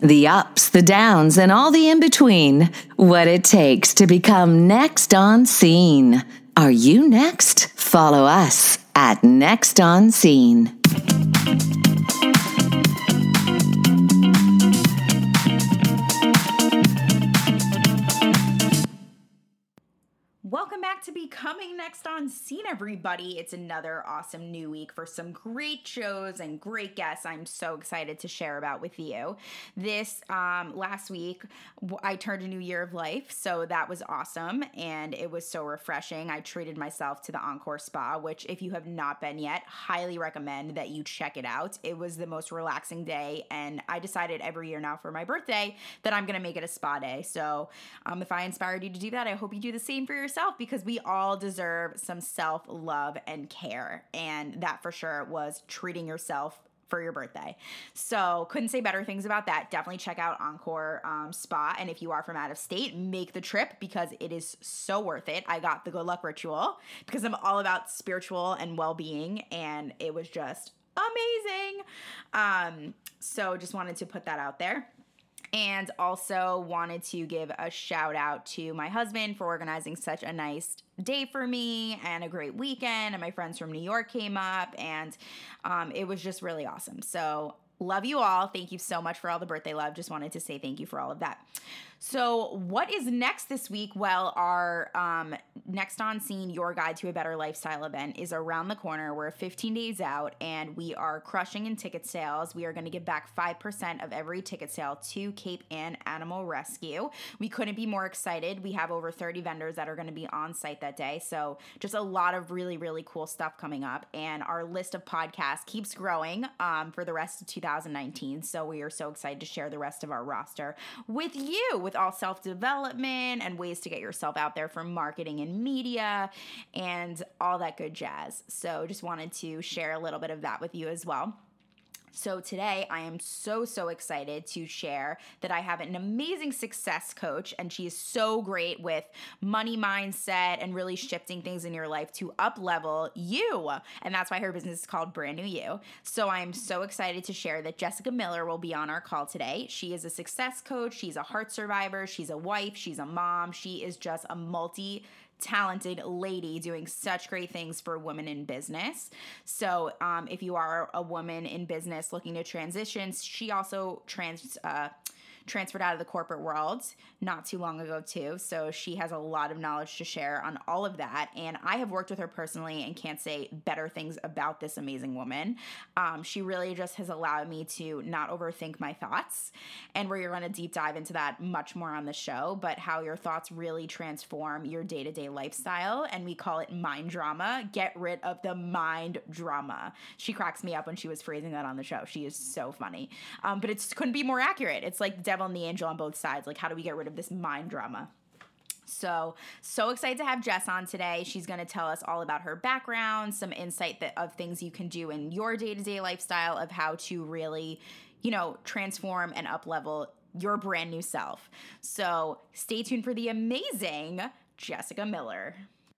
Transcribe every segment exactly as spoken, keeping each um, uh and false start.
the ups, the downs, and all the in-between. What it takes to become next on scene. Are you next? Follow us at Next on Scene. Welcome back to Becoming Next on Scene, everybody. It's another awesome new week for some great shows and great guests I'm so excited to share about with you. This um, last week, I turned a new year of life, so that was awesome, and it was so refreshing. I treated myself to the Encore Spa, which if you have not been yet, highly recommend that you check it out. It was the most relaxing day, and I decided every year now for my birthday that I'm going to make it a spa day. So um, if I inspired you to do that, I hope you do the same for yourself, because we all deserve some self-love and care, and that for sure was treating yourself for your birthday. So couldn't say better things about that. Definitely check out Encore um, Spa, and if you are from out of state, make the trip because it is so worth it. I got the Good Luck Ritual because I'm all about spiritual and well-being, and it was just amazing. Um, so just wanted to put that out there. And also wanted to give a shout out to my husband for organizing such a nice day for me and a great weekend. And my friends from New York came up, and um, it was just really awesome. So love you all. Thank you so much for all the birthday love. Just wanted to say thank you for all of that. So what is next this week? Well, our um, Next on Scene, Your Guide to a Better Lifestyle event is around the corner. We're fifteen days out, and we are crushing in ticket sales. We are going to give back five percent of every ticket sale to Cape Ann Animal Rescue. We couldn't be more excited. We have over thirty vendors that are going to be on site that day. So just a lot of really, really cool stuff coming up. And our list of podcasts keeps growing um, for the rest of two thousand nineteen. So we are so excited to share the rest of our roster with you, with all self-development and ways to get yourself out there for marketing and media and all that good jazz. So just wanted to share a little bit of that with you as well. So today I am so, so excited to share that I have an amazing success coach, and she is so great with money mindset and really shifting things in your life to up level you. And that's why her business is called Brand New You. So I'm so excited to share that Jessica Miller will be on our call today. She is a success coach. She's a heart survivor. She's a wife. She's a mom. She is just a multi talented lady doing such great things for women in business. So um, if you are a woman in business looking to transition, she also trans uh, transferred out of the corporate world not too long ago too. So she has a lot of knowledge to share on all of that. And I have worked with her personally and can't say better things about this amazing woman. Um, she really just has allowed me to not overthink my thoughts. And we're going to deep dive into that much more on the show, but how your thoughts really transform your day-to-day lifestyle. And we call it mind drama. Get rid of the mind drama. She cracks me up when she was phrasing that on the show. She is so funny. Um, but it couldn't be more accurate. It's like the devil and the angel on both sides. Like, how do we get rid of this mind drama? So, so excited to have Jess on today. She's going to tell us all about her background, some insight that, of things you can do in your day-to-day lifestyle, of how to really, you know, transform and up-level your brand new self. So stay tuned for the amazing Jessica Miller.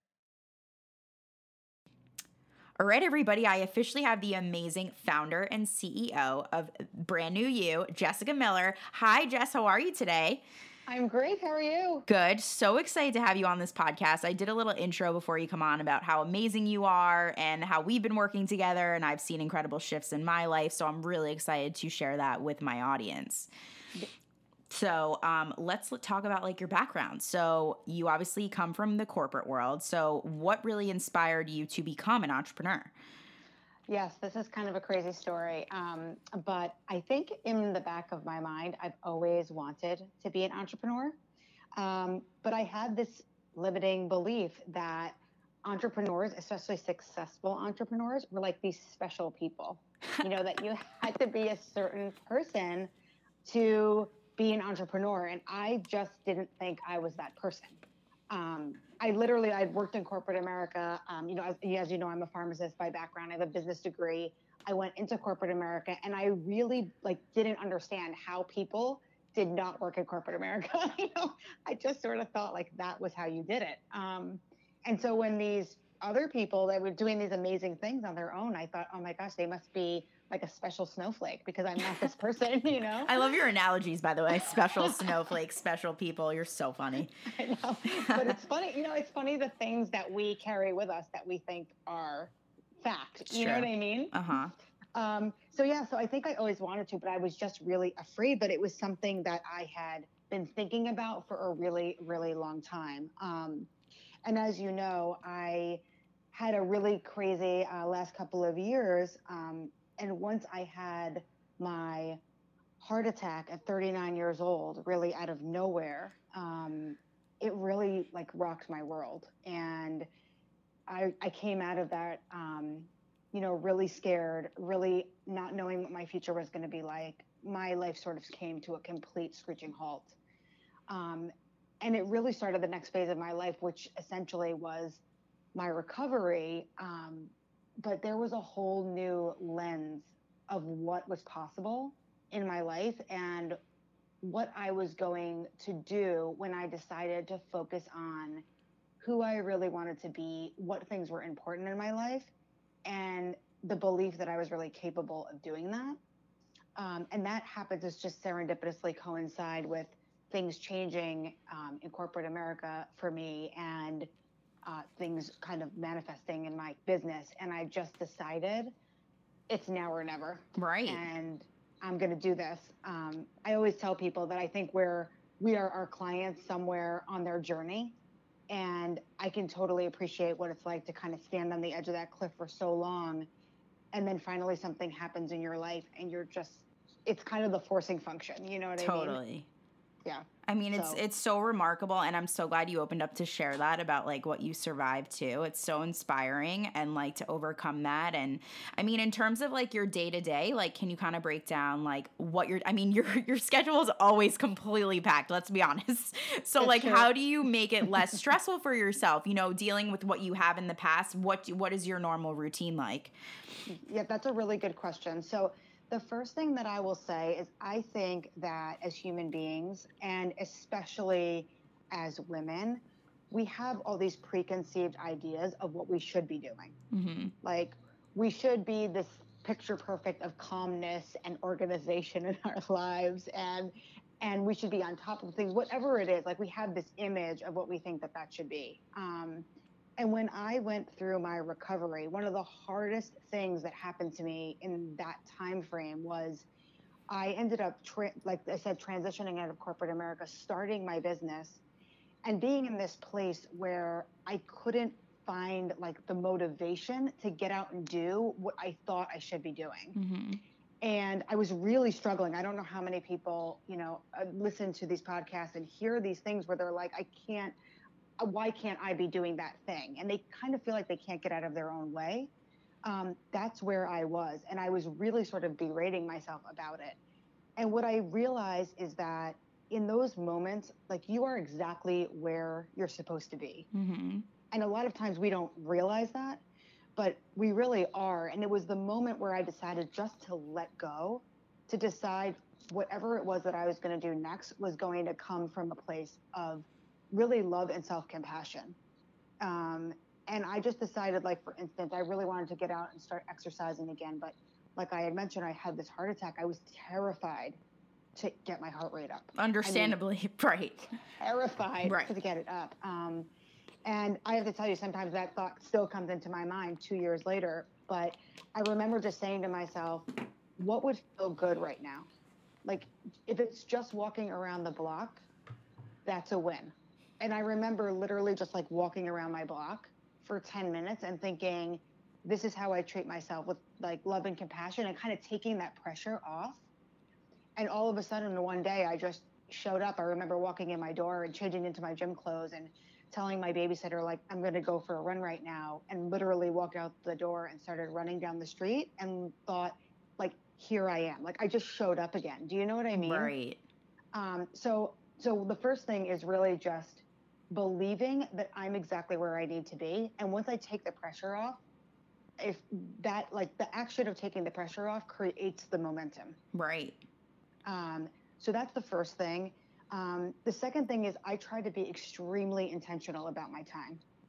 All right, everybody, I officially have the amazing founder and C E O of Brand New You, Jessica Miller. Hi, Jess. How are you today? I'm great. How are you? Good. So excited to have you on this podcast. I did a little intro before you come on about how amazing you are and how we've been working together, and I've seen incredible shifts in my life. So I'm really excited to share that with my audience. So um, let's talk about like your background. So you obviously come from the corporate world. So what really inspired you to become an entrepreneur? Yes, this is kind of a crazy story. Um, but I think in the back of my mind, I've always wanted to be an entrepreneur. Um, but I had this limiting belief that entrepreneurs, especially successful entrepreneurs, were like these special people, you know, that you had to be a certain person to be an entrepreneur. And I just didn't think I was that person. Um, I literally, I'd worked in corporate America. Um, you know, as, as you know, I'm a pharmacist by background. I have a business degree. I went into corporate America, and I really like didn't understand how people did not work in corporate America. you know, I just sort of thought like that was how you did it. Um, and so when these other people that were doing these amazing things on their own, I thought, oh my gosh, they must be like a special snowflake because I'm not this person, you know? I love your analogies, by the way. Special snowflakes, special people. You're so funny. I know. But it's funny, you know, it's funny the things that we carry with us that we think are fact. It's you true. know what I mean? Uh-huh. Um, so yeah, so I think I always wanted to, but I was just really afraid, but it was something that I had been thinking about for a really, really long time. Um, and as you know, I had a really crazy uh, last couple of years. Um, and once I had my heart attack at thirty-nine years old, really out of nowhere, um, it really like rocked my world. And I, I came out of that, um, you know, really scared, really not knowing what my future was going to be like. My life sort of came to a complete screeching halt. Um, and it really started the next phase of my life, which essentially was my recovery. Um, but there was a whole new lens of what was possible in my life and what I was going to do when I decided to focus on who I really wanted to be, what things were important in my life, and the belief that I was really capable of doing that. Um, and that happened to just serendipitously coincide with things changing um, in corporate America for me and uh, things kind of manifesting in my business. And I just decided it's now or never. Right. And I'm going to do this. Um, I always tell people that I think we're, we are our clients somewhere on their journey. And I can totally appreciate what it's like to kind of stand on the edge of that cliff for so long. And then finally something happens in your life and you're just, it's kind of the forcing function. You know what Totally. I mean? Totally. Yeah. I mean, it's So. it's so remarkable, and I'm so glad you opened up to share that about, like, what you survived too. It's so inspiring, and, like, to overcome that. And, I mean, in terms of, like, your day-to-day, like, can you kind of break down, like, what your, I mean, your your schedule is always completely packed, let's be honest. So, That's like, true. how do you make it less stressful for yourself, you know, dealing with what you have in the past? What What is your normal routine like? Yeah, that's a really good question. So, the first thing that I will say is I think that as human beings, and especially as women, we have all these preconceived ideas of what we should be doing. Mm-hmm. Like, we should be this picture perfect of calmness and organization in our lives, and and we should be on top of things, whatever it is. Like, we have this image of what we think that that should be. Um, And when I went through my recovery, one of the hardest things that happened to me in that time frame was I ended up, tra- like I said, transitioning out of corporate America, starting my business, and being in this place where I couldn't find like the motivation to get out and do what I thought I should be doing. Mm-hmm. And I was really struggling. I don't know how many people, you know, uh, listen to these podcasts and hear these things where they're like, I can't, why can't I be doing that thing? And they kind of feel like they can't get out of their own way. Um, that's where I was. And I was really sort of berating myself about it. And what I realized is that in those moments, like you are exactly where you're supposed to be. Mm-hmm. And a lot of times we don't realize that, but we really are. And it was the moment where I decided just to let go, to decide whatever it was that I was going to do next was going to come from a place of really love and self-compassion. Um, and I just decided, like, for instance, I really wanted to get out and start exercising again. But like I had mentioned, I had this heart attack. I was terrified to get my heart rate up. Understandably, I mean, right. Terrified right. to get it up. Um, and I have to tell you, sometimes that thought still comes into my mind two years later. But I remember just saying to myself, what would feel good right now? Like, if it's just walking around the block, that's a win. And I remember literally just like walking around my block for ten minutes and thinking, this is how I treat myself, with like love and compassion, and kind of taking that pressure off. And all of a sudden, one day I just showed up. I remember walking in my door and changing into my gym clothes and telling my babysitter, like, I'm going to go for a run right now, and literally walked out the door and started running down the street and thought, like, here I am. Like, I just showed up again. Do you know what I mean? Right. Um, so, so the first thing is really just believing that I'm exactly where I need to be. And once I take the pressure off, if that, like, the action of taking the pressure off creates the momentum. Right. Um, so that's the first thing. Um, the second thing is I try to be extremely intentional about my time.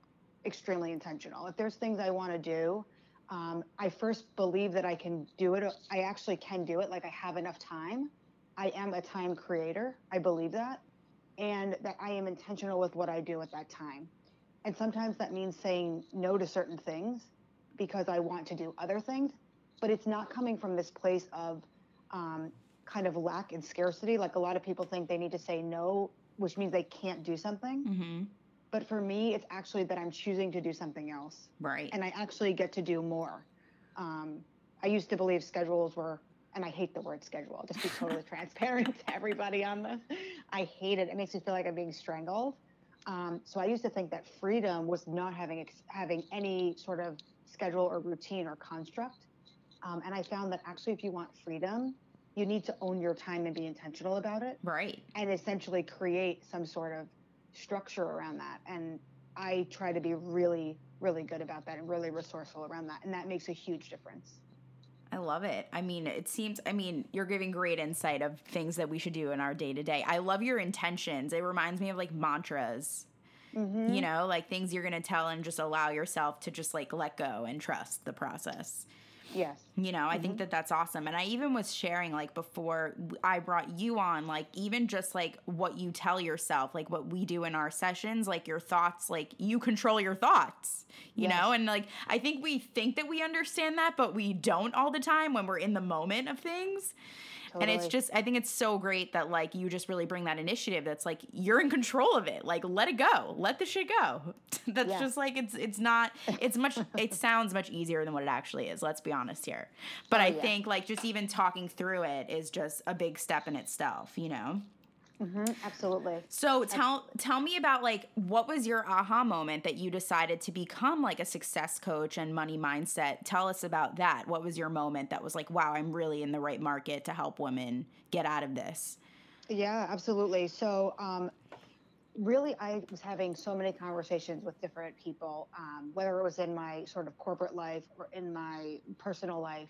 extremely intentional. If there's things I want to do, um, I first believe that I can do it. I actually can do it. Like I have enough time. I am a time creator. I believe that. And that I am intentional with what I do at that time. And sometimes that means saying no to certain things because I want to do other things, but it's not coming from this place of um, kind of lack and scarcity. Like a lot of people think they need to say no, which means they can't do something. Mm-hmm. But for me, it's actually that I'm choosing to do something else. Right. And I actually get to do more. Um, I used to believe schedules were, and I hate the word schedule. I'll just be totally transparent to everybody on this. I hate it. It makes me feel like I'm being strangled. Um, so I used to think that freedom was not having ex- having any sort of schedule or routine or construct. Um, and I found that actually, if you want freedom, you need to own your time and be intentional about it. Right. And essentially create some sort of structure around that. And I try to be really, really good about that and really resourceful around that. And that makes a huge difference. I love it. I mean, it seems, I mean, you're giving great insight of things that we should do in our day to day. I love your intentions. It reminds me of like mantras, Mm-hmm. you know, like things you're going to tell and just allow yourself to just like let go and trust the process. Yes. You know, I Mm-hmm. think that that's awesome. And I even was sharing like before I brought you on, like even just like what you tell yourself, like what we do in our sessions, like your thoughts, like you control your thoughts, you Yes. know? And like, I think we think that we understand that, but we don't all the time when we're in the moment of things. Totally. And it's just, I think it's so great that like you just really bring that initiative that's like, you're in control of it. Like, let it go. Let the shit go. That's Yeah. just like, it's, it's not, it's much, it sounds much easier than what it actually is. Let's be honest here. But Oh, I yeah. think like just even talking through it is just a big step in itself, you know? Mm-hmm. Absolutely. So tell tell me about like what was your aha moment that you decided to become like a success coach and money mindset? Tell us about that. What was your moment that was like, wow, I'm really in the right market to help women get out of this? Yeah, absolutely. So, um, really, I was having so many conversations with different people, um, whether it was in my sort of corporate life or in my personal life.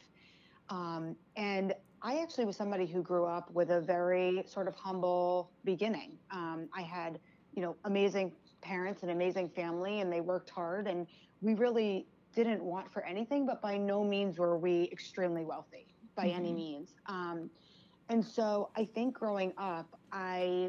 Um, and I actually was somebody who grew up with a very sort of humble beginning. Um, I had, you know, amazing parents and amazing family, and they worked hard, and we really didn't want for anything, but by no means were we extremely wealthy by any Mhm. means. Um, and so I think growing up, I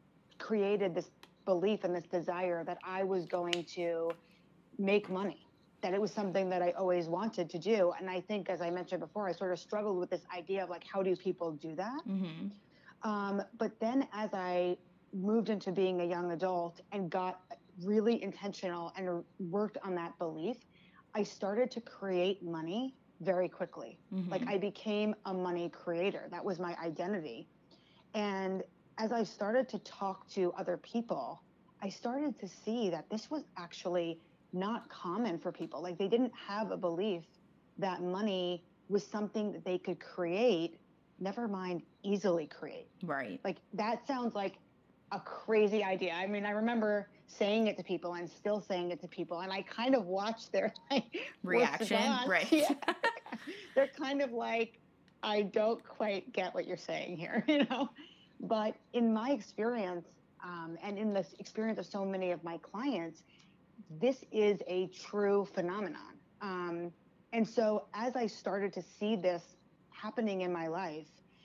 created this belief and this desire that I was going to make money, that it was something that I always wanted to do. And I think, as I mentioned before, I sort of struggled with this idea of like, how do people do that? Mhm. Um, but then as I moved into being a young adult and got really intentional and worked on that belief, I started to create money very quickly. Mhm. Like I became a money creator. That was my identity. And as I started to talk to other people, I started to see that this was actually not common for people. Like they didn't have a belief that money was something that they could create, never mind easily create. Right. Like that sounds like a crazy idea. I mean, I remember saying it to people and still saying it to people, and I kind of watched their like Reaction, response. right. Yeah. They're kind of like, I don't quite get what you're saying here, you know? But in my experience, um, and in the experience of so many of my clients, this is a true phenomenon. Um, and so as I started to see this happening in my life,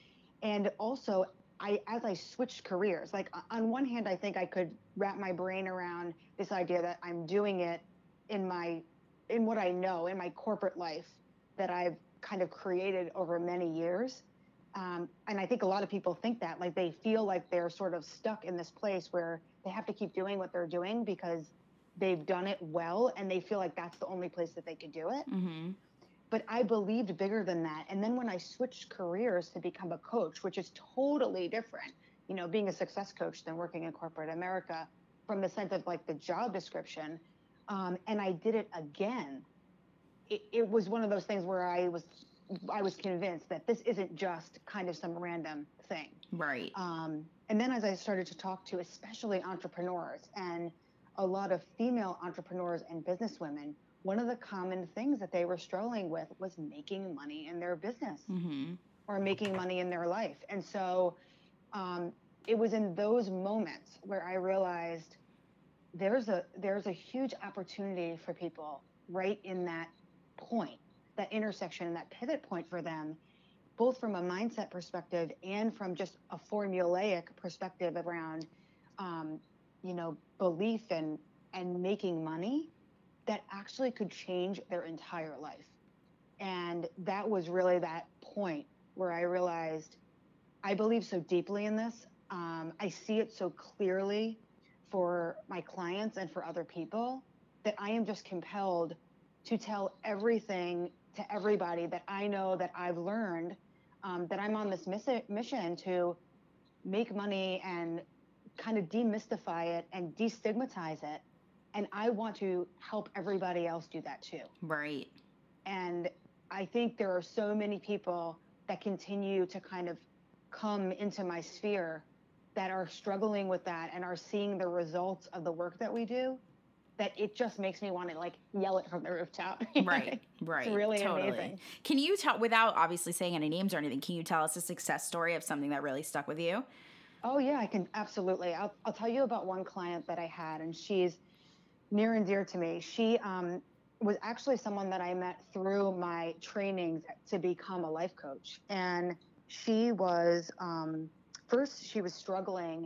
and also I, as I switched careers, like on one hand, I think I could wrap my brain around this idea that I'm doing it in my, in what I know, in my corporate life that I've kind of created over many years. Um, and I think a lot of people think that, like they feel like they're sort of stuck in this place where they have to keep doing what they're doing because they've done it well and they feel like that's the only place that they could do it. Mm-hmm. But I believed bigger than that. And then when I switched careers to become a coach, which is totally different, you know, being a success coach than working in corporate America from the sense of like the job description. Um, and I did it again. It, it was one of those things where I was, I was convinced that this isn't just kind of some random thing. Right. Um, and then as I started to talk to especially entrepreneurs and a lot of female entrepreneurs and businesswomen, one of the common things that they were struggling with was making money in their business Mm-hmm. or making money in their life. And so um, it was in those moments where I realized there's a there's a huge opportunity for people right in that point, that intersection, that pivot point for them, both from a mindset perspective and from just a formulaic perspective around, um, you know, belief and and making money, that actually could change their entire life. And that was really that point where I realized I believe so deeply in this. Um, I see it so clearly for my clients and for other people that I am just compelled to tell everything to everybody that I know, that I've learned, um, that I'm on this miss- mission to make money and kind of demystify it and destigmatize it. And I want to help everybody else do that too. Right. And I think there are so many people that continue to kind of come into my sphere that are struggling with that and are seeing the results of the work that we do, that it just makes me want to like yell it from the rooftop. Right, right. It's really totally. amazing. Can you tell, without obviously saying any names or anything, can you tell us a success story of something that really stuck with you? Oh yeah, I can. Absolutely. I'll, I'll tell you about one client that I had, and she's near and dear to me. She um, was actually someone that I met through my trainings to become a life coach. And she was, um, first, she was struggling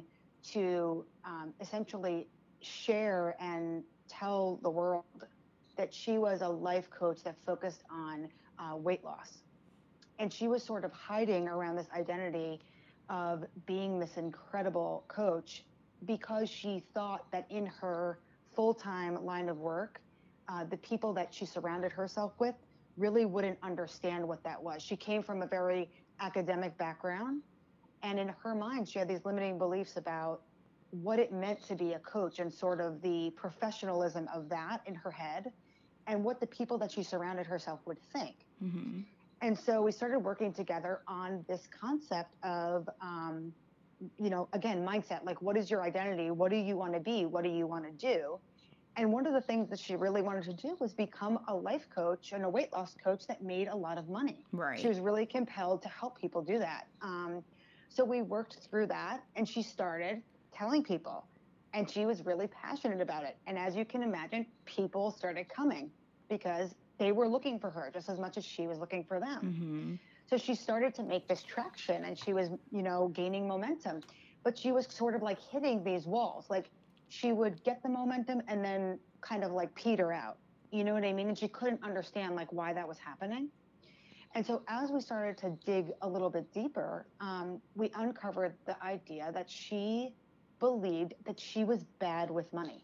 to um, essentially share and tell the world that she was a life coach that focused on uh, weight loss. And she was sort of hiding around this identity of being this incredible coach because she thought that in her full-time line of work, uh, the people that she surrounded herself with really wouldn't understand what that was. She came from a very academic background, and in her mind, she had these limiting beliefs about what it meant to be a coach and sort of the professionalism of that in her head and what the people that she surrounded herself would think. Mm-hmm. And so we started working together on this concept of, um, you know, again, mindset, like what is your identity? What do you want to be? What do you want to do? And one of the things that she really wanted to do was become a life coach and a weight loss coach that made a lot of money. Right. She was really compelled to help people do that. Um, so we worked through that, and she started telling people, and she was really passionate about it. And as you can imagine, people started coming because they were looking for her just as much as she was looking for them. Mm-hmm. So she started to make this traction, and she was, you know, gaining momentum, but she was sort of like hitting these walls. Like she would get the momentum and then kind of like peter out, you know what I mean? And she couldn't understand like why that was happening. And so as we started to dig a little bit deeper, um, we uncovered the idea that she believed that she was bad with money.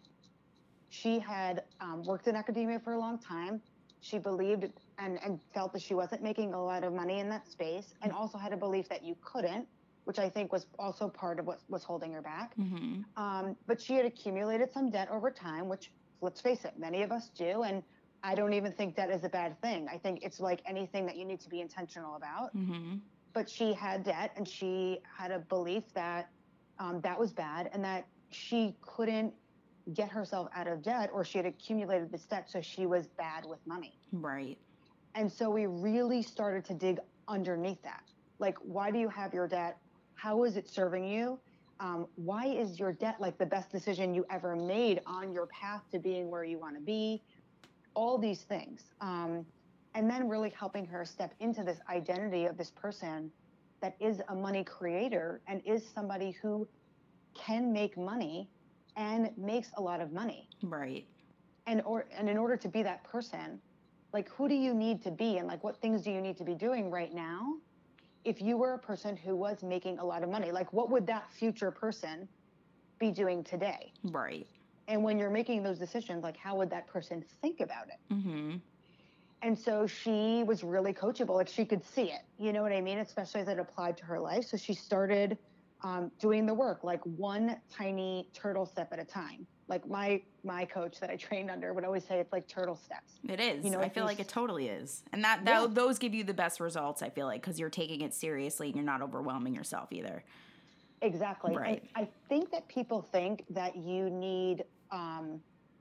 She had um, worked in academia for a long time. She believed and, and felt that she wasn't making a lot of money in that space, and also had a belief that you couldn't, which I think was also part of what was holding her back. Mm-hmm. Um, but she had accumulated some debt over time, which, let's face it, many of us do. And I don't even think debt is a bad thing. I think it's like anything that you need to be intentional about. Mm-hmm. But she had debt, and she had a belief that um, that was bad and that she couldn't get herself out of debt, or she had accumulated this debt, so she was bad with money. Right. And so we really started to dig underneath that. Like, why do you have your debt? How is it serving you? Um, why is your debt like the best decision you ever made on your path to being where you want to be? All these things. Um, and then really helping her step into this identity of this person that is a money creator and is somebody who can make money and makes a lot of money. Right. And or and in order to be that person, like, who do you need to be, and like what things do you need to be doing right now if you were a person who was making a lot of money? Like, what would that future person be doing today? Right. And when you're making those decisions, like, how would that person think about it? Mm-hmm. And so she was really coachable. Like, she could see it, you know what I mean? Especially as it applied to her life. So she started um, doing the work, like one tiny turtle step at a time. Like my my coach that I trained under would always say it's like turtle steps. It is. You know, I if feel you like s- it totally is. And that, that Yeah. those give you the best results, I feel like, because you're taking it seriously and you're not overwhelming yourself either. Exactly. Right. I, I think that people think that you need um,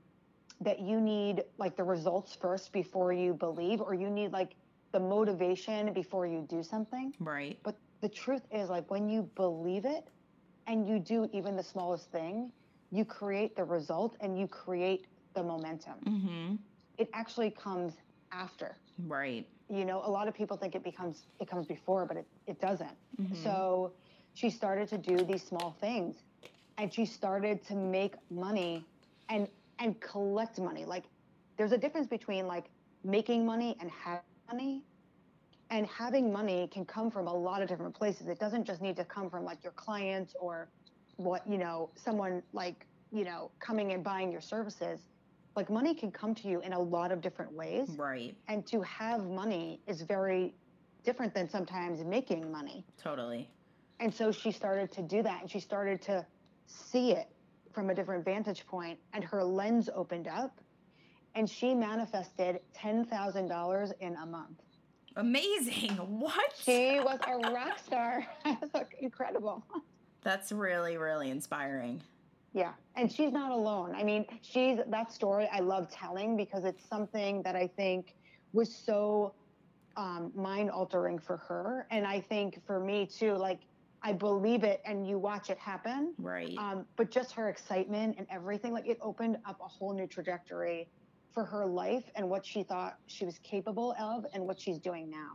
that you need like the results first before you believe, or you need like the motivation before you do something. Right. But the truth is, like, when you believe it and you do even the smallest thing, you create the result and you create the momentum. Mm-hmm. It actually comes after. Right. You know, a lot of people think it becomes, it comes before, but it, it doesn't. Mm-hmm. So she started to do these small things, and she started to make money and, and collect money. Like, there's a difference between like making money and having money. And having money can come from a lot of different places. It doesn't just need to come from like your clients or what, you know, someone like, you know, coming and buying your services. Like, money can come to you in a lot of different ways. Right. And to have money is very different than sometimes making money. Totally. And so she started to do that, and she started to see it from a different vantage point, and her lens opened up, and she manifested ten thousand dollars in a month. Amazing. What? She was a rock star. It was like incredible. That's really, really inspiring. Yeah. And she's not alone. I mean, she's, that story I love telling because it's something that I think was so um, mind altering for her. And I think for me too, like, I believe it and you watch it happen. Right. Um, but just her excitement and everything, like, it opened up a whole new trajectory for her life and what she thought she was capable of and what she's doing now.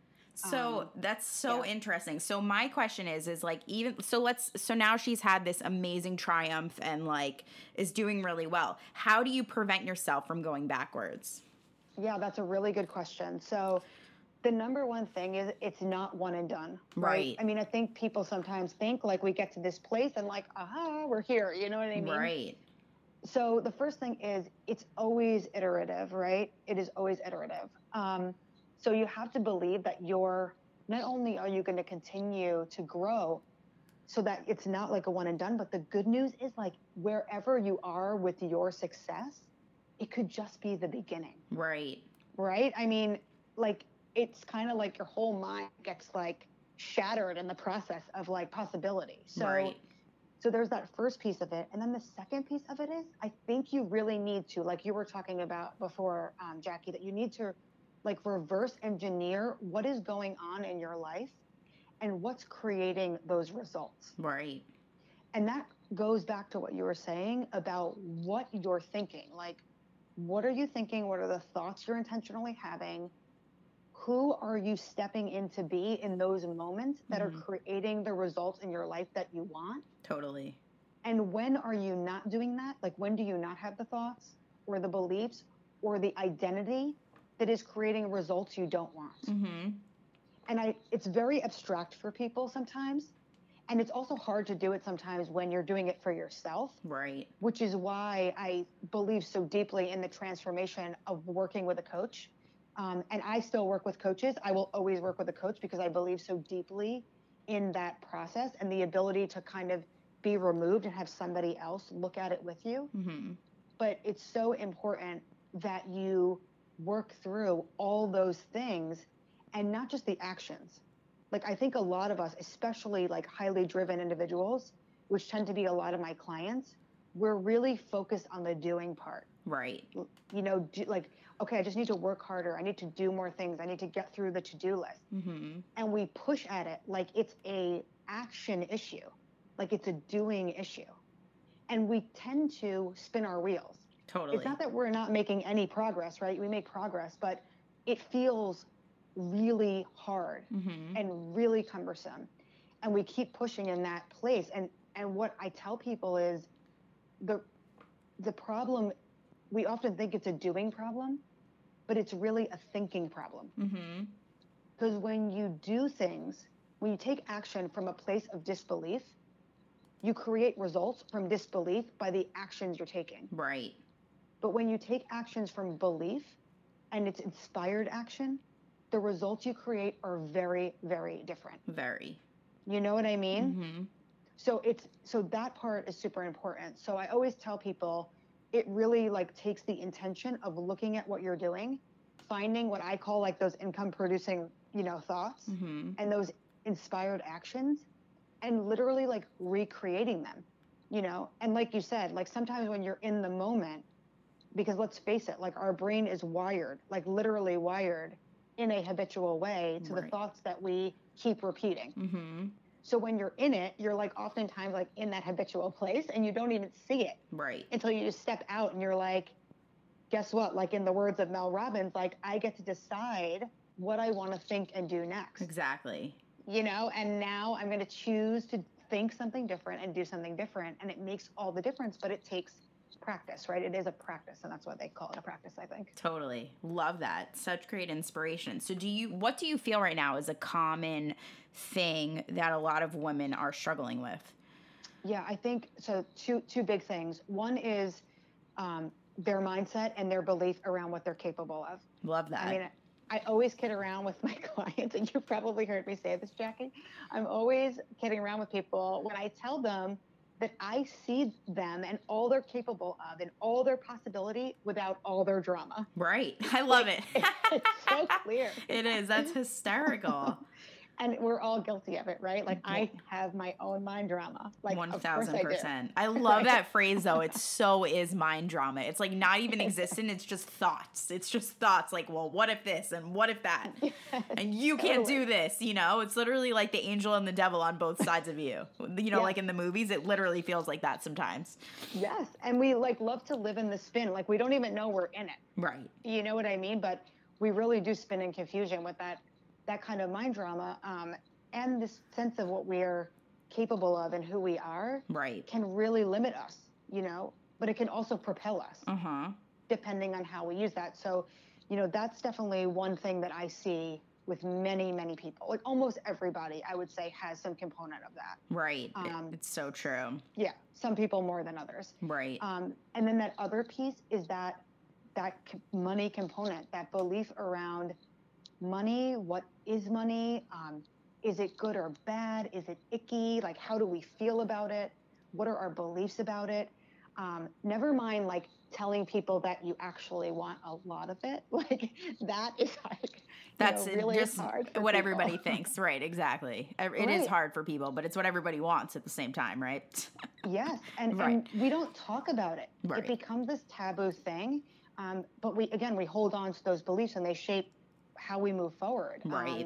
So Um, that's so yeah. interesting. So my question is, is like, even, so let's, so now she's had this amazing triumph and like is doing really well. How do you prevent yourself from going backwards? Yeah, that's a really good question. So the number one thing is it's not one and done, right? Right. I mean, I think people sometimes think like we get to this place and like, aha, we're here. You know what I mean? Right. So the first thing is it's always iterative, right? It is always iterative. Um, so you have to believe that you're, not only are you going to continue to grow so that it's not like a one and done, but the good news is like wherever you are with your success, it could just be the beginning. Right. Right? I mean, like, it's kind of like your whole mind gets like shattered in the process of like possibility. So, Right. so there's that first piece of it. And then the second piece of it is, I think you really need to, like you were talking about before, um, Jackie, that you need to like reverse engineer what is going on in your life and what's creating those results. Right. And that goes back to what you were saying about what you're thinking. Like, what are you thinking? What are the thoughts you're intentionally having? Who are you stepping in to be in those moments that Mhm. are creating the results in your life that you want? Totally. And when are you not doing that? Like, when do you not have the thoughts or the beliefs or the identity that is creating results you don't want? Mm-hmm. And I, it's very abstract for people sometimes. And it's also hard to do it sometimes when you're doing it for yourself. Right. Which is why I believe so deeply in the transformation of working with a coach. Um, and I still work with coaches. I will always work with a coach because I believe so deeply in that process and the ability to kind of be removed and have somebody else look at it with you. Mm-hmm. But it's so important that you work through all those things and not just the actions. Like, I think a lot of us, especially like highly driven individuals, which tend to be a lot of my clients, we're really focused on the doing part. Right. You know, do, like, okay, I just need to work harder. I need to do more things. I need to get through the to-do list. Mm-hmm. And we push at it like it's a action issue, like it's a doing issue. And we tend to spin our wheels. Totally. It's not that we're not making any progress, right? We make progress, but it feels really hard Mm-hmm. and really cumbersome. And we keep pushing in that place. And and what I tell people is the the problem, we often think it's a doing problem, but it's really a thinking problem. Mm-hmm. Because when you do things, when you take action from a place of disbelief, you create results from disbelief by the actions you're taking. Right. But when you take actions from belief and it's inspired action, the results you create are very, very different. Very. You know what I mean? Mm-hmm. So it's, so that part is super important. So I always tell people it really like takes the intention of looking at what you're doing, finding what I call like those income producing, you know, thoughts Mm-hmm. and those inspired actions and literally like recreating them, you know? And like you said, like sometimes when you're in the moment, because let's face it, like our brain is wired, like literally wired in a habitual way to Right. the thoughts that we keep repeating. Mm-hmm. So when you're in it, you're like oftentimes like in that habitual place and you don't even see it. Right. Until you just step out and you're like, guess what? Like in the words of Mel Robbins, like I get to decide what I want to think and do next. Exactly. You know, and now I'm going to choose to think something different and do something different. And it makes all the difference, but it takes practice, right? It is a practice, and that's what they call it, a practice, I think. Totally. Love that. Such great inspiration. So do you, what do you feel right now is a common thing that a lot of women are struggling with? Yeah, I think, so two, two big things. One is um, their mindset and their belief around what they're capable of. Love that. I mean, I always kid around with my clients, and you've probably heard me say this, Jackie. I'm always kidding around with people when I tell them that I see them and all they're capable of and all their possibility without all their drama. Right. I love like, it. It's so clear. It is. That's hysterical. And we're all guilty of it, right? Like I have my own mind drama. Like one thousand percent. I, I love that phrase though. It so is mind drama. It's like not even existent. It's just thoughts. It's just thoughts like, well, what if this and what if that? Yes, and you can't totally. do this, you know? It's literally like the angel and the devil on both sides of you. You know, yes. like in the movies, it literally feels like that sometimes. Yes. And we like love to live in the spin. Like we don't even know we're in it. Right. You know what I mean? But we really do spin in confusion with that that kind of mind drama, um, and this sense of what we're capable of and who we are, right, can really limit us, you know, but it can also propel us, uh-huh. depending on how we use that. So, you know, that's definitely one thing that I see with many, many people. Like almost everybody, I would say, has some component of that. Right. Um, it's so true. Yeah. Some people more than others. Right. Um, and then that other piece is that that money component, that belief around money. What is money? Um, is it good or bad? Is it icky? Like, how do we feel about it? What are our beliefs about it? Um, never mind, like, telling people that you actually want a lot of it. Like, that is, like, that's you know, really just hard for what people. Everybody thinks. Right, exactly. It right. is hard for people, but it's what everybody wants at the same time, right? Yes, and, right. and we don't talk about it. Right. It becomes this taboo thing, um, but we, again, we hold on to those beliefs, and they shape how we move forward. Right. Um,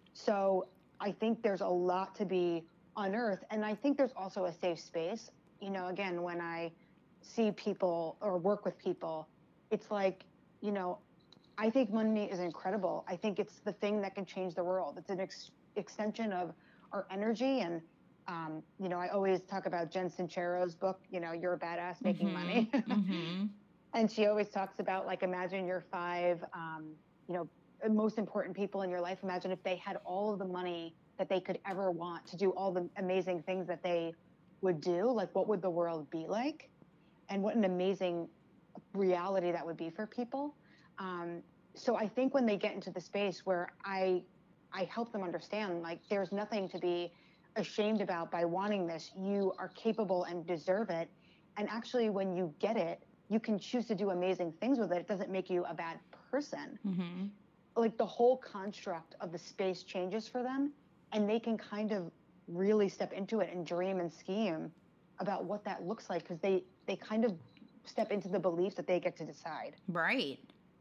so I think there's a lot to be unearthed. And I think there's also a safe space. You know, again, when I see people or work with people, it's like, you know, I think money is incredible. I think it's the thing that can change the world. It's an ex- extension of our energy. And, um, you know, I always talk about Jen Sincero's book, you know, You're a Badass Making mm-hmm. Money. mm-hmm. And she always talks about, like, imagine your five, um, you know, most important people in your life. Imagine if they had all of the money that they could ever want to do all the amazing things that they would do. Like, what would the world be like? And what an amazing reality that would be for people. Um, so I think when they get into the space where I, I help them understand, like, there's nothing to be ashamed about by wanting this. You are capable and deserve it. And actually, when you get it, you can choose to do amazing things with it. It doesn't make you a bad person. Mm-hmm. Like the whole construct of the space changes for them, and they can kind of really step into it and dream and scheme about what that looks like, because they, they kind of step into the belief that they get to decide. Right.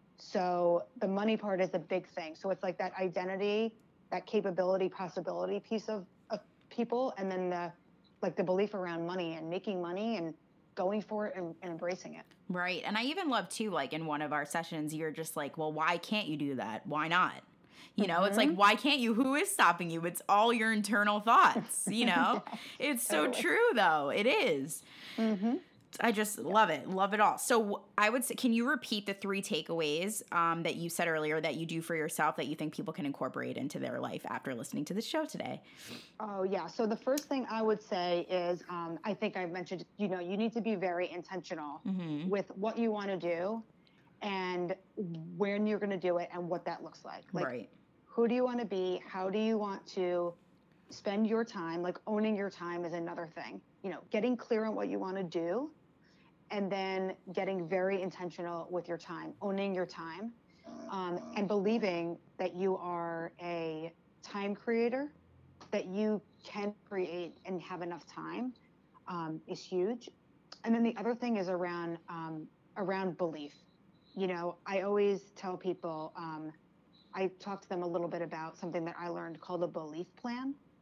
So the money part is a big thing. So it's like that identity, that capability, possibility piece of, of people, and then the like the belief around money and making money and going for it and, and embracing it. Right. And I even love too, like in one of our sessions, you're just like, well, why can't you do that? Why not? You know, mm-hmm. It's like, why can't you? Who is stopping you? It's all your internal thoughts, you know? Yes, it's totally. So true, though. It is. Mm-hmm. I just yeah. love it. Love it all. So I would say, can you repeat the three takeaways um, that you said earlier that you do for yourself that you think people can incorporate into their life after listening to the show today? Oh, yeah. So the first thing I would say is, um, I think I mentioned, you know, you need to be very intentional mm-hmm. with what you want to do and when you're going to do it and what that looks like. Like, right. Who do you want to be? How do you want to spend your time? Like, owning your time is another thing. You know, getting clear on what you want to do, and then getting very intentional with your time, owning your time, um, and believing that you are a time creator, that you can create and have enough time um, is huge. And then the other thing is around um, around belief. You know, I always tell people, um, I talk to them a little bit about something that I learned called a belief plan.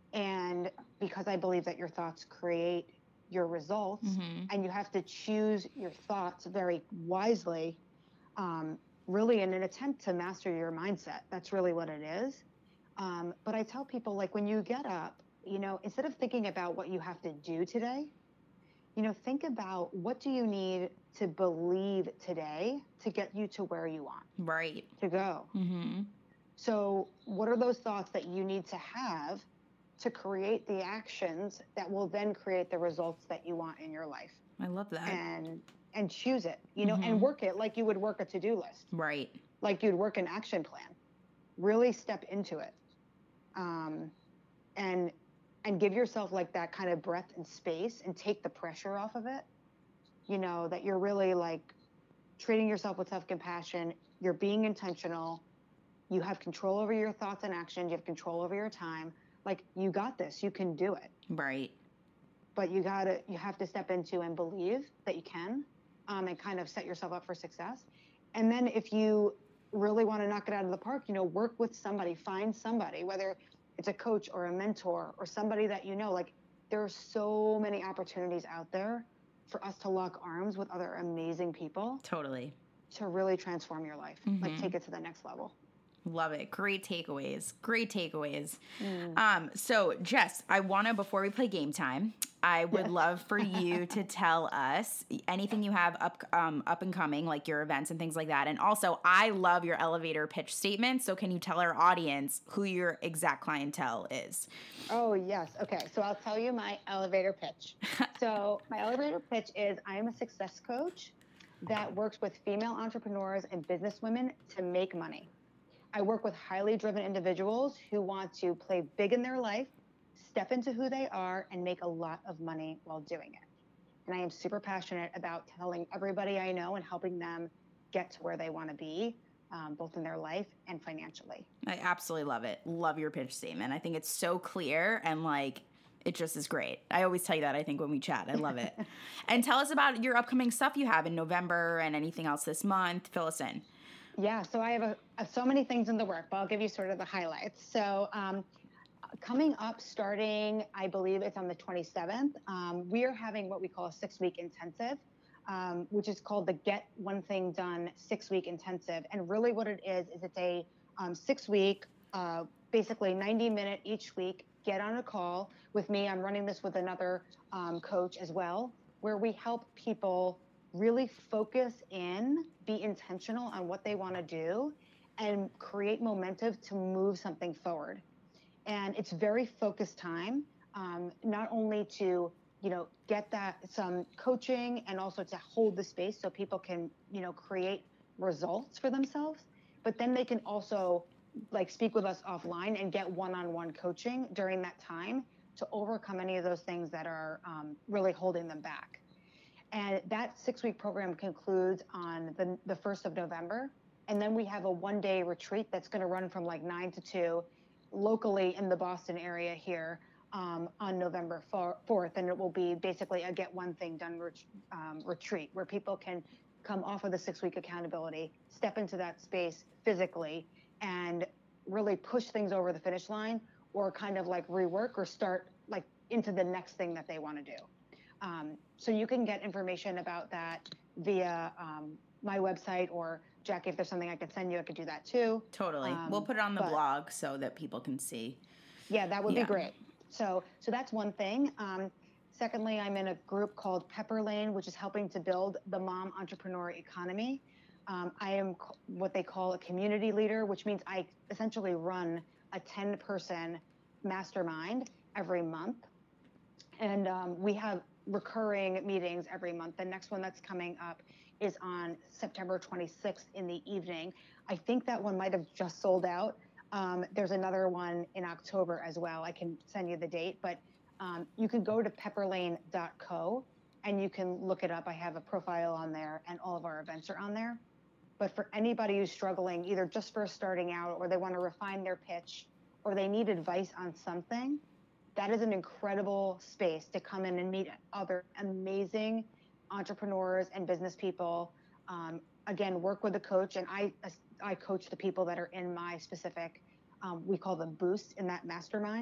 And because I believe that your thoughts create your results, Mm-hmm. and you have to choose your thoughts very wisely, um, really in an attempt to master your mindset. That's really what it is. Um, but I tell people, like, when you get up, you know, instead of thinking about what you have to do today, you know, think about what do you need to believe today to get you to where you want Right. to go. Mm-hmm. So what are those thoughts that you need to have to create the actions that will then create the results that you want in your life? I love that. And and choose it, you know, Mm-hmm. and work it like you would work a to-do list, Right. like you'd work an action plan. Really step into it. Um, and and give yourself like that kind of breath and space and take the pressure off of it. You know, that you're really like treating yourself with self-compassion. You're being intentional. You have control over your thoughts and actions. You have control over your time. Like, you got this. You can do it. Right. But you gotta, you have to step into and believe that you can, um, and kind of set yourself up for success. And then if you really want to knock it out of the park, you know, work with somebody, find somebody, whether it's a coach or a mentor or somebody that you know. Like, there are so many opportunities out there for us to lock arms with other amazing people Totally. to really transform your life, Mm-hmm. like take it to the next level. Love it. Great takeaways. Great takeaways. Mm. Um, so Jess, I want to, before we play game time, I would Yes. love for you to tell us anything you have up, um, up and coming, like your events and things like that. And also, I love your elevator pitch statement. So can you tell our audience who your exact clientele is? Oh, yes. Okay. So I'll tell you my elevator pitch. So my elevator pitch is I am a success coach that works with female entrepreneurs and businesswomen to make money. I work with highly driven individuals who want to play big in their life, step into who they are, and make a lot of money while doing it. And I am super passionate about telling everybody I know and helping them get to where they want to be, um, both in their life and financially. I absolutely love it. Love your pitch statement. I think it's so clear and like it just is great. I always tell you that, I think, when we chat. I love it. And tell us about your upcoming stuff you have in November and anything else this month. Fill us in. Yeah, so I have a, a, so many things in the work, but I'll give you sort of the highlights. So um, coming up, starting, I believe it's on the twenty-seventh, um, we are having what we call a six-week intensive, um, which is called the Get One Thing Done six-week intensive. And really what it is, is it's a um, six-week, uh, basically ninety minute each week, get on a call with me. I'm running this with another um, coach as well, where we help people really focus in, be intentional on what they want to do, and create momentum to move something forward. And it's very focused time, um, not only to, you know, get that some coaching and also to hold the space so people can, you know, create results for themselves, but then they can also like speak with us offline and get one-on-one coaching during that time to overcome any of those things that are um, really holding them back. And that six-week program concludes on the, the first of November. And then we have a one-day retreat that's going to run from like nine to two locally in the Boston area here um, on November fourth. And it will be basically a Get One Thing Done ret- um, retreat where people can come off of the six-week accountability, step into that space physically, and really push things over the finish line, or kind of like rework or start like into the next thing that they want to do. Um, so you can get information about that via um, my website, or Jackie, if there's something I could send you, I could do that too. Totally. Um, we'll put it on the but, blog so that people can see. Yeah, that would Yeah. be great. So, so that's one thing. Um, secondly, I'm in a group called Pepper Lane, which is helping to build the mom entrepreneur economy. Um, I am c- what they call a community leader, which means I essentially run a ten person mastermind every month. And um, we have recurring meetings every month. The next one that's coming up is on September twenty-sixth in the evening. I think that one might have just sold out. Um, there's another one in October as well. I can send you the date, but um, you can go to pepperlane dot co and you can look it up. I have a profile on there and all of our events are on there. But for anybody who's struggling, either just first starting out, or they want to refine their pitch, or they need advice on something, that is an incredible space to come in and meet other amazing entrepreneurs and business people. Um, again, work with a coach, and I I coach the people that are in my specific, um, we call them boosts in that mastermind.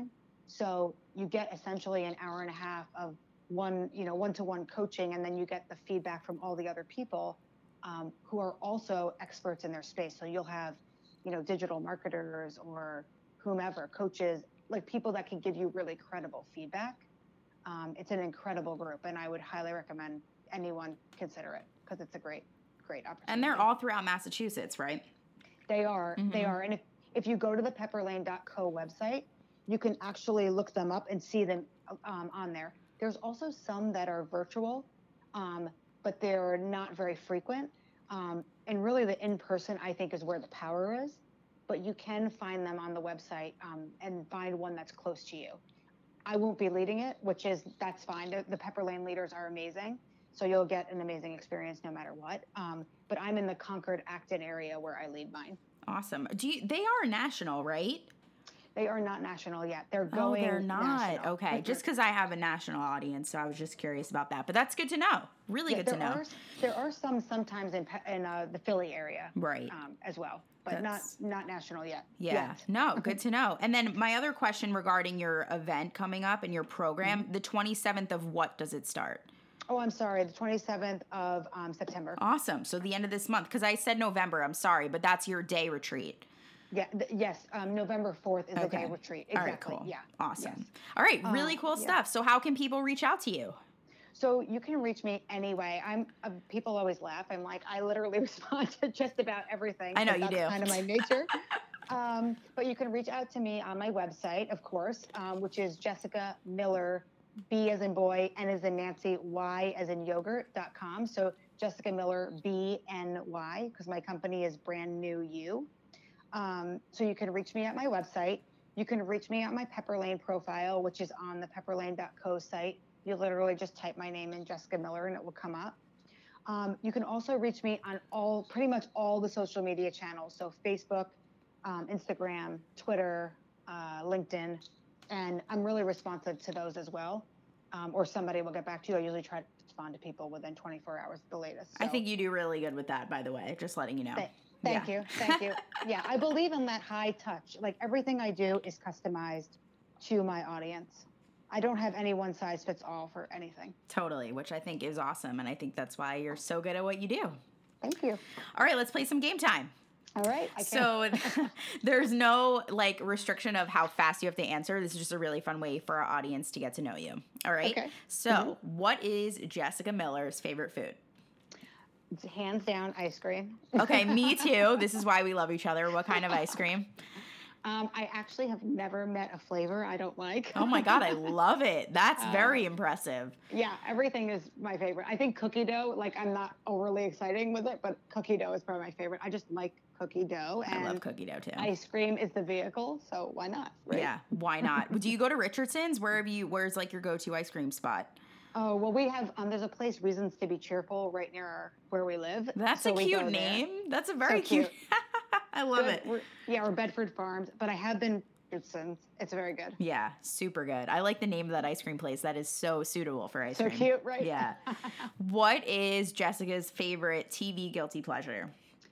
So you get essentially an hour and a half of one, you know, one-to-one coaching, and then you get the feedback from all the other people um, who are also experts in their space. So you'll have, you know, digital marketers or whomever, coaches, like people that can give you really credible feedback. Um, it's an incredible group, and I would highly recommend anyone consider it because it's a great, great opportunity. And they're all throughout Massachusetts, right? They are. Mm-hmm. They are. And if, if you go to the pepper lane dot co website, you can actually look them up and see them um, on there. There's also some that are virtual, um, but they're not very frequent. Um, and really the in-person, I think, is where the power is. But you can find them on the website um, and find one that's close to you. I won't be leading it, which is, that's fine. The, the Pepper Lane leaders are amazing. So you'll get an amazing experience no matter what. Um, but I'm in the Concord, Acton area where I lead mine. Awesome. Do you, they are national, right? They are not national yet. They're going. Oh, they're not. National. Okay. Just because I have a national audience, so I was just curious about that. But that's good to know. Really yeah, good to know. Are, there are some sometimes in in uh, the Philly area, right, um, as well, but that's, not not national yet. Yeah. Yet. No. Good to know. And then my other question regarding your event coming up and your program, mm-hmm. the twenty-seventh of what does it start? Oh, I'm sorry. The twenty-seventh of um, September. Awesome. So the end of this month, because I said November. I'm sorry, but that's your day retreat. Yeah. Th- yes. Um, November fourth is okay. the day retreat. Exactly. All right, cool. Yeah. Awesome. Yes. All right. Really um, cool yeah. stuff. So how can people reach out to you? So you can reach me anyway. I'm. Uh, people always laugh. I'm like, I literally respond to just about everything. I know you that's do. Kind of my nature. um, but you can reach out to me on my website, of course, um, which is Jessica Miller, B as in boy, N as in Nancy, Y as in yogurt dot com. So Jessica Miller, B N Y, because my company is Brand New You. Um, so you can reach me at my website. You can reach me at my Pepper Lane profile, which is on the pepper lane dot co site. You literally just type my name in, Jessica Miller, and it will come up. Um, you can also reach me on all, pretty much all the social media channels. So Facebook, um, Instagram, Twitter, uh, LinkedIn, and I'm really responsive to those as well. Um, or somebody will get back to you. I usually try to respond to people within twenty-four hours at the latest. So. I think you do really good with that, by the way, just letting you know. Thank, thank yeah. you. Thank you. Yeah, I believe in that high touch. Like everything I do is customized to my audience. I don't have any one size fits all for anything. Totally, which I think is awesome. And I think that's why you're so good at what you do. Thank you. All right, let's play some game time. All right. I so there's no like restriction of how fast you have to answer. This is just a really fun way for our audience to get to know you. All right. Okay. So mm-hmm. what is Jessica Miller's favorite food? It's hands down ice cream. Okay, me too. This is why we love each other. What kind of ice cream? Um, I actually have never met a flavor I don't like. Oh my God, I love it. That's very uh, impressive. Yeah, everything is my favorite. I think cookie dough, like I'm not overly exciting with it, but cookie dough is probably my favorite. I just like cookie dough. And I love cookie dough too. Ice cream is the vehicle, so why not? Right? Yeah, why not? Do you go to Richardson's? Where have you? Where's like your go-to ice cream spot? Oh, well, we have, um, there's a place, Reasons to be Cheerful, right near our, where we live. That's so a cute name. There. That's a very so cute. cute. I love good. it. We're, yeah, we're Bedford Farms, but I have been since. It's very good. Yeah, super good. I like the name of that ice cream place. That is so suitable for ice so cream. So cute, right? Yeah. What is Jessica's favorite T V guilty pleasure?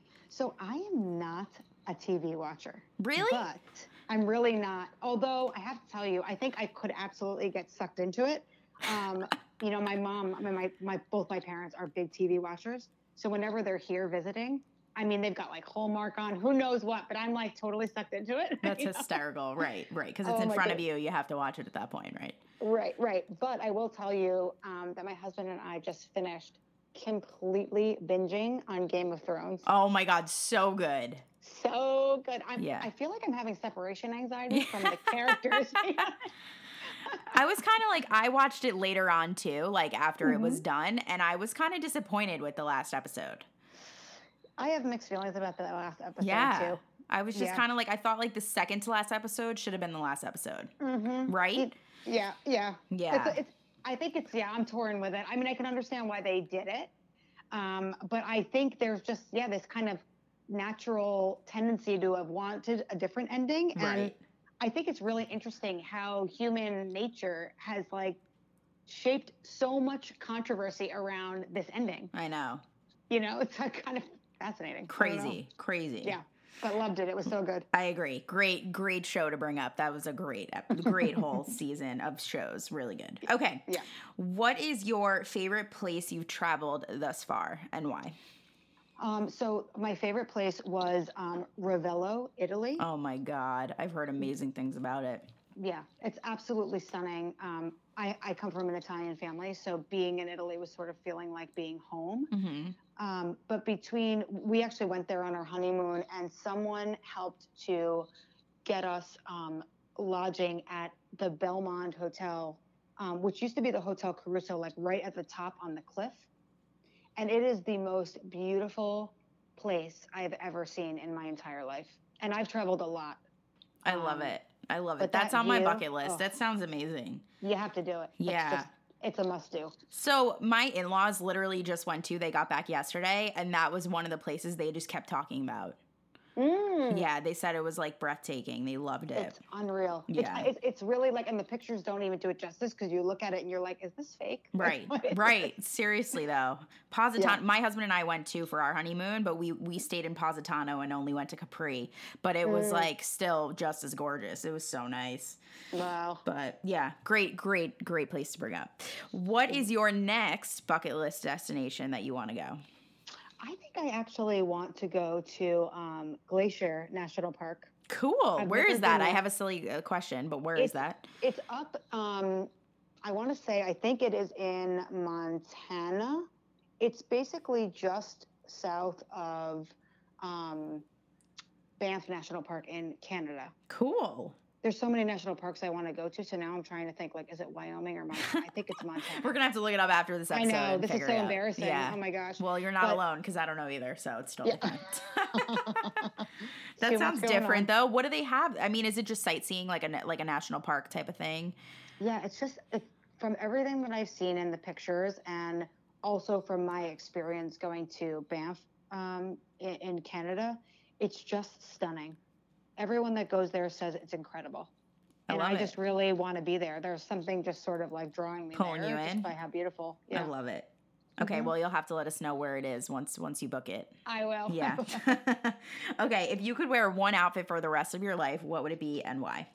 So I am not a T V watcher. Really? But I'm really not. Although I have to tell you, I think I could absolutely get sucked into it. Um, you know, my mom, I mean, my, my, both my parents are big T V watchers. So whenever they're here visiting, I mean, they've got like Hallmark on, who knows what, but I'm like totally sucked into it. That's hysterical. Right, right. Because it's oh in front goodness. of you. You have to watch it at that point, right? Right, right. But I will tell you um, that my husband and I just finished completely binging on Game of Thrones. Oh my God, so good. So good. I'm, yeah. I feel like I'm having separation anxiety from the characters. I was kind of like, I watched it later on too, like after mm-hmm. it was done, and I was kind of disappointed with the last episode. I have mixed feelings about the last episode yeah. too. I was just yeah. kind of like, I thought like the second to last episode should have been the last episode. Mm-hmm. Right? It, yeah, yeah. Yeah. It's, it's, I think it's, yeah, I'm torn with it. I mean, I can understand why they did it. Um, but I think there's just, yeah, this kind of natural tendency to have wanted a different ending. Right. And I think it's really interesting how human nature has like shaped so much controversy around this ending. I know. You know, it's like kind of fascinating. Crazy, crazy. Yeah. but loved it. It was so good. I agree. Great, great show to bring up. That was a great, great whole season of shows. Really good. Okay. Yeah. What is your favorite place you've traveled thus far and why? Um, so my favorite place was um, Ravello, Italy. Oh my God. I've heard amazing things about it. Yeah, it's absolutely stunning. Um, I, I come from an Italian family, so being in Italy was sort of feeling like being home. Mm-hmm. Um, but between, we actually went there on our honeymoon, and someone helped to get us um, lodging at the Belmond Hotel, um, which used to be the Hotel Caruso, like right at the top on the cliff. And it is the most beautiful place I've ever seen in my entire life. And I've traveled a lot. I love Um, it. I love but it. That's that on my view, bucket list. oh. That sounds amazing. You have to do it. Yeah. It's, just, it's a must do. So my in-laws literally just went to, they got back yesterday, and that was one of the places they just kept talking about. Mm. Yeah, they said it was like breathtaking. They loved it. It's unreal. Yeah. It's, it's, it's really like, and the pictures don't even do it justice because you look at it and you're like, is this fake? Right, right. Seriously though, Positano. Yeah. My husband and I went to for our honeymoon, but we we stayed in Positano and only went to Capri. But it was mm. like still just as gorgeous. It was so nice. Wow. But yeah, great, great, great place to bring up. What is your next bucket list destination that you want to go? I think I actually want to go to um, Glacier National Park. Cool. I've where is that? I have a silly uh, question, but where it's, is that? It's up. Um, I want to say, I think it is in Montana. It's basically just south of um, Banff National Park in Canada. Cool. There's so many national parks I want to go to, so now I'm trying to think, like, is it Wyoming or Montana? I think it's Montana. We're going to have to look it up after this episode. I know. This is so embarrassing. Yeah. Oh, my gosh. Well, you're not but, alone, because I don't know either, so it's totally yeah. fine. That sounds different, on. though. What do they have? I mean, is it just sightseeing, like a, like a national park type of thing? Yeah, it's just, it, from everything that I've seen in the pictures, and also from my experience going to Banff um, in, in Canada, it's just stunning. Everyone that goes there says it's incredible. I and I it. just really want to be there. There's something just sort of like drawing me Pulling there you just in. by how beautiful. Yeah. I love it. Okay, mm-hmm. Well, you'll have to let us know where it is once once you book it. I will. Yeah. Okay, if you could wear one outfit for the rest of your life, what would it be and why?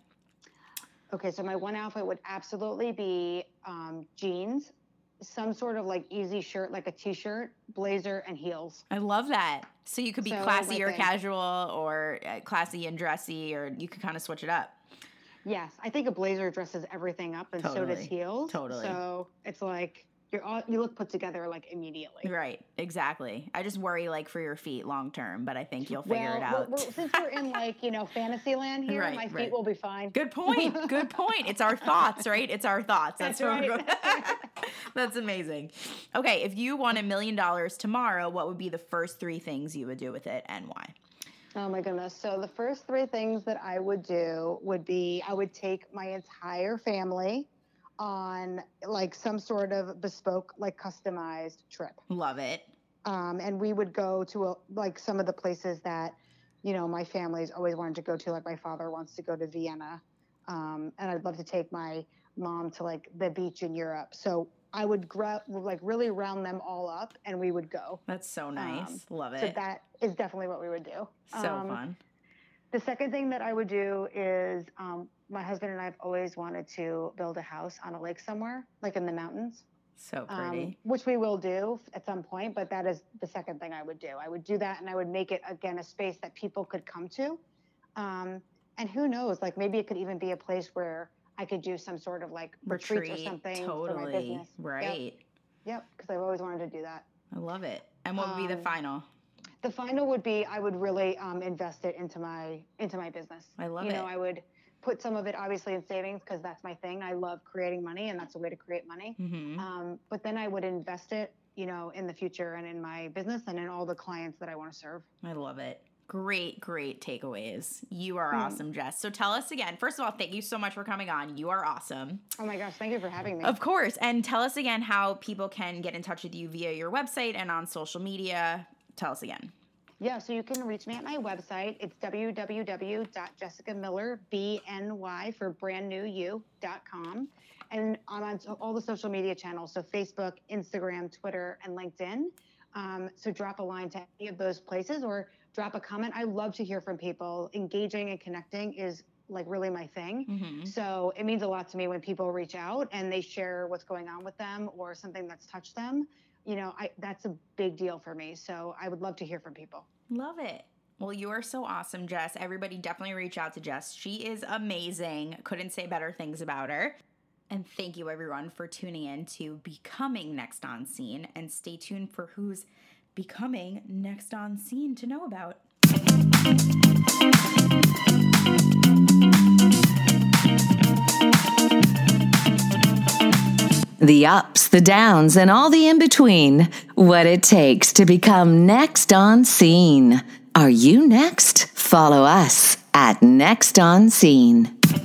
Okay, so my one outfit would absolutely be um, jeans, some sort of like easy shirt, like a t-shirt, blazer, and heels. I love that. So you could be so classy or casual, or uh, classy and dressy, or you could kind of switch it up. Yes, I think a blazer dresses everything up, and totally. so does heels. Totally. So it's like you're all, you look put together like immediately. Right. Exactly. I just worry like for your feet long term, but I think you'll figure well, it out. Well, since we're in like you know fantasy land here, right, my feet right. will be fine. Good point. Good point. It's our thoughts, right? It's our thoughts. That's, That's right. We're going. That's amazing. Okay, if you won a million dollars tomorrow, what would be the first three things you would do with it and why? Oh my goodness. So the first three things that I would do would be I would take my entire family on like some sort of bespoke, like customized trip. Love it. Um, and we would go to a, like some of the places that, you know, my family's always wanted to go to. Like my father wants to go to Vienna. Um, and I'd love to take my mom to like the beach in Europe. So I would gra- like really round them all up and we would go. That's so nice. Um, Love it. So that is definitely what we would do. So um, fun. The second thing that I would do is um, my husband and I have always wanted to build a house on a lake somewhere, like in the mountains. So pretty. Um, which we will do at some point, but that is the second thing I would do. I would do that and I would make it, again, a space that people could come to. Um, and who knows, like maybe it could even be a place where I could do some sort of like retreat, retreat or something totally. for my business. Right. Yep, because I've always wanted to do that. I love it. And what would um, be the final? The final would be I would really um, invest it into my into my business. I love you it. You know, I would put some of it obviously in savings because that's my thing. I love creating money and that's a way to create money. Mm-hmm. Um, but then I would invest it, you know, in the future and in my business and in all the clients that I want to serve. I love it. Great, great takeaways. You are mm. awesome, Jess. So tell us again, first of all, thank you so much for coming on. You are awesome. Oh my gosh, thank you for having me. Of course. And tell us again how people can get in touch with you via your website and on social media. Tell us again. Yeah, so you can reach me at my website. It's w w w dot jessica miller b n y for brand new you dot com. And I'm on all the social media channels, so Facebook, Instagram, Twitter, and LinkedIn. Um, so drop a line to any of those places or drop a comment. I love to hear from people. Engaging and connecting is like really my thing. Mm-hmm. So it means a lot to me when people reach out and they share what's going on with them or something that's touched them. You know, I, that's a big deal for me. So I would love to hear from people. Love it. Well, you are so awesome, Jess. Everybody definitely reach out to Jess. She is amazing. Couldn't say better things about her. And thank you, everyone, for tuning in to Becoming Next on Scene. And stay tuned for who's becoming next on scene to know about. The ups, the downs, and all the in-between. What it takes to become next on scene. Are you next? Follow us at Next on Scene.